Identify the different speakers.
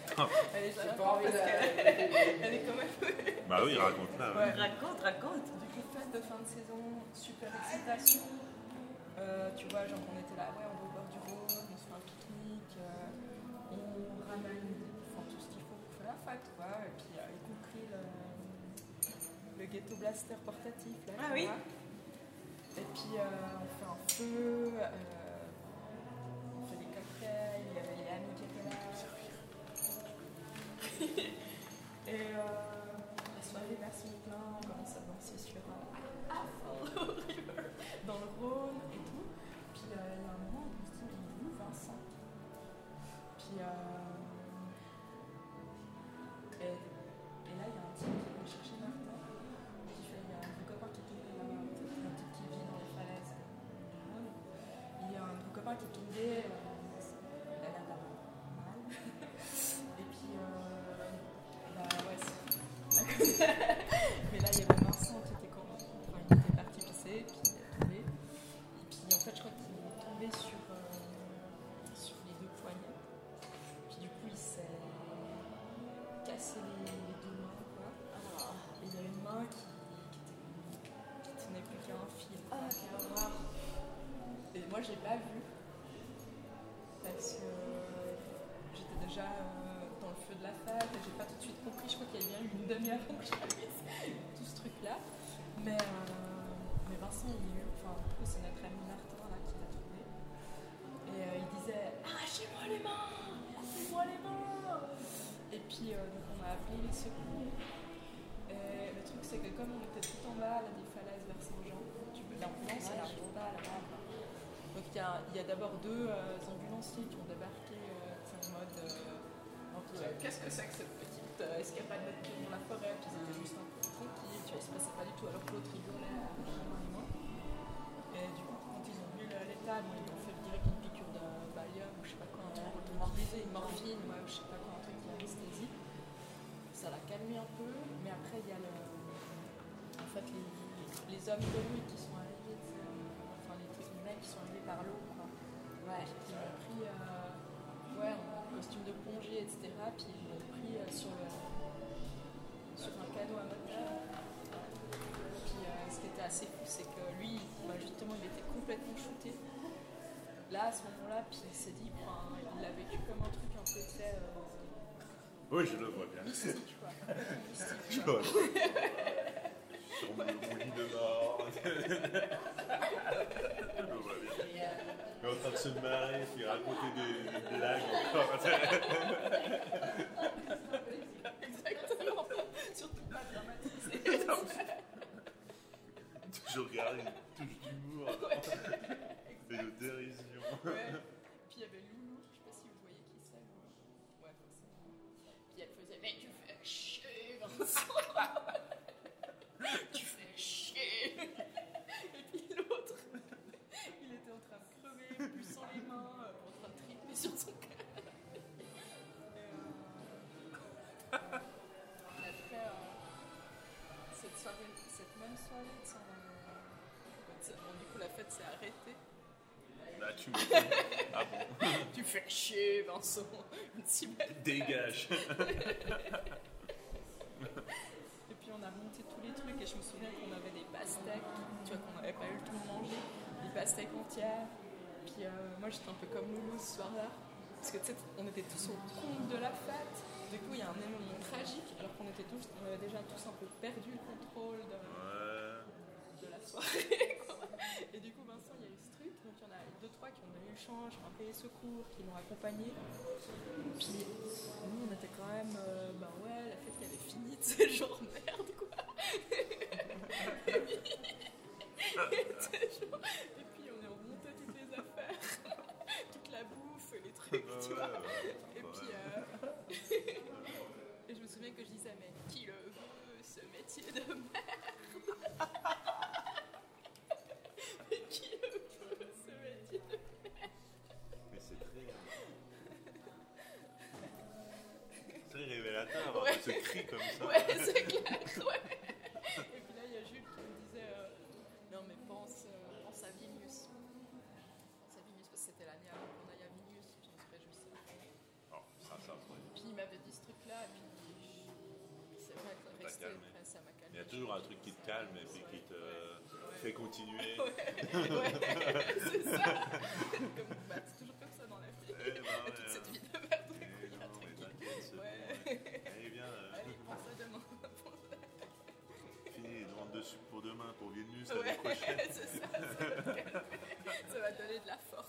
Speaker 1: Elle est
Speaker 2: J'ai
Speaker 1: sympa
Speaker 2: pas envie
Speaker 1: parce
Speaker 2: de-
Speaker 1: qu'elle est quand même...
Speaker 3: Bah oui, raconte-la. Ouais.
Speaker 4: Raconte.
Speaker 1: Du coup, fête de fin de saison, super excitation. Tu vois, genre on était là, ouais, on va au bord du Rhône, on se fait un pique-nique, on ramène enfin, tout ce qu'il faut pour faire la fête, quoi. Et puis, y compris le ghetto blaster portatif, là.
Speaker 4: Ah
Speaker 1: tu
Speaker 4: oui.
Speaker 1: vois. Et puis, on fait un feu, on fait des cocktails, il y avait les amis qui étaient là. Et la soirée version plein, on commence à danser sur River, dans le Rhône et tout. Puis il y a un moment où on se dit, mais il est où Vincent? Puis et là il y a un type qui va chercher Martin, qui fait, il y a un copain qui est tombé là-bas, un type qui vit dans les falaises du Rhône. Il y a un copain qui est tombé, il a l'air d'avoir mal. Et puis bah ouais, mais là, il y avait Vincent qui était il était parti pisser, puis il est tombé. Et puis en fait, je crois qu'il est tombé sur les deux poignets. Puis du coup, il s'est cassé les deux mains, quoi. Et il y a une main qui tenait plus qu'à un fil. Et moi, j'ai pas vu. Parce que j'étais déjà dans le feu de la fête et j'ai pas tout de suite compris. Je crois qu'il y a bien eu une demi-heure où j'ai vu tout ce truc-là. Mais Vincent, c'est notre ami Martin là, qui l'a trouvé. Et il disait arrachez-moi les mains. Et puis donc on a appelé les secours. Et le truc, c'est que comme on était tout en bas là, des falaises vers Saint-Jean, l'ambulance elle arrive pas là-bas. Donc il y a d'abord deux ambulanciers qui ont débarqué en mode qu'est-ce que c'est que cette petite escapade de pied dans la forêt, puis c'était juste un peu tranquille, tu vois, il se passait pas du tout alors que l'autre rigolait à et du coup quand ils ont vu l'état, ils ont fait direct une piqûre de Valium ou je sais pas quoi, un truc morphine, ouais, ou je sais pas quoi, un truc d'anesthésie. Ça l'a calmé un peu, mais après il y a en fait les hommes de lui qui sont arrivés, les mecs qui sont arrivés par l'eau, quoi.
Speaker 4: Ouais.
Speaker 1: Qui m'ont pris en costume de plongée, etc. Puis ils m'ont pris sur un canot à moteur. Puis ce qui était assez fou, c'est que lui, justement, il était complètement shooté. Là, à ce moment-là, puis il s'est dit, il l'a vécu comme un truc un peu, tu sais...
Speaker 3: Oui, je le vois bien.
Speaker 1: mystique, quoi.
Speaker 3: Je vois. Sur mon lit de mort. Je le vois bien. Il est en train de se marrer, puis raconter des blagues encore.
Speaker 1: Exactement. Surtout pas dramatisé.
Speaker 3: Toujours garder une touche d'humour et de dérision.
Speaker 1: Ouais. Puis il y avait Loulou, je sais pas si vous voyez qui c'est. Ouais, forcément. Puis elle faisait, mais tu fais chier, Vincent. Tu fais chier. Et puis l'autre, il était en train de crever, poussant les mains, en train de triper sur son cœur. Et après, cette même soirée, du coup la fête s'est arrêtée.
Speaker 3: Bah, tu m'étonnes. Ah bon?
Speaker 1: Tu fais chier, Vincent. Une si belle
Speaker 3: Dégage.
Speaker 1: Et puis on a monté tous les trucs et je me souviens qu'on avait des pastèques, tu vois, qu'on n'avait pas eu le temps de manger, des pastèques entières. Puis moi j'étais un peu comme Loulou ce soir-là, parce que tu sais, on était tous au compte de la fête. Du coup il y a un événement tragique, alors qu'on avait déjà tous un peu perdu le contrôle de la soirée, quoi. Et du coup Vincent, il y a eu ce truc, donc il y en a 2-3 qui ont donné le change, qui ont appelé les secours, qui l'ont accompagné. Puis nous on était quand même, ouais, la fête qui avait fini, tu sais, genre merde, quoi. Et puis on est remonté toutes les affaires, toute la bouffe, les trucs, tu vois. Et puis et je me souviens que je disais, mais qui le veut, ce métier de merde? Mais qui le veut, ce métier de merde?
Speaker 3: Mais c'est très révélateur,
Speaker 1: Ouais.
Speaker 3: ce cri comme ça.
Speaker 1: Ouais, c'est clair, ouais. Et puis là, il y a Jules qui me disait non, mais pense à Vilnius. Pense à Vilnius, parce que c'était l'année avant qu'on aille à Vilnius, puis on se réjouissait.
Speaker 3: Oh, ça, ouais.
Speaker 1: Puis il m'avait dit
Speaker 3: toujours un truc qui te calme et puis qui te fait continuer.
Speaker 1: C'est ça. C'est toujours comme ça dans la vie. Toute cette vie de merde.
Speaker 3: Allez, viens.
Speaker 1: Allez, prends ça demain.
Speaker 3: Fini les demandes de sup pour demain, pour Vilnius l'année prochaine.
Speaker 1: C'est ça, ça va te donner de la force.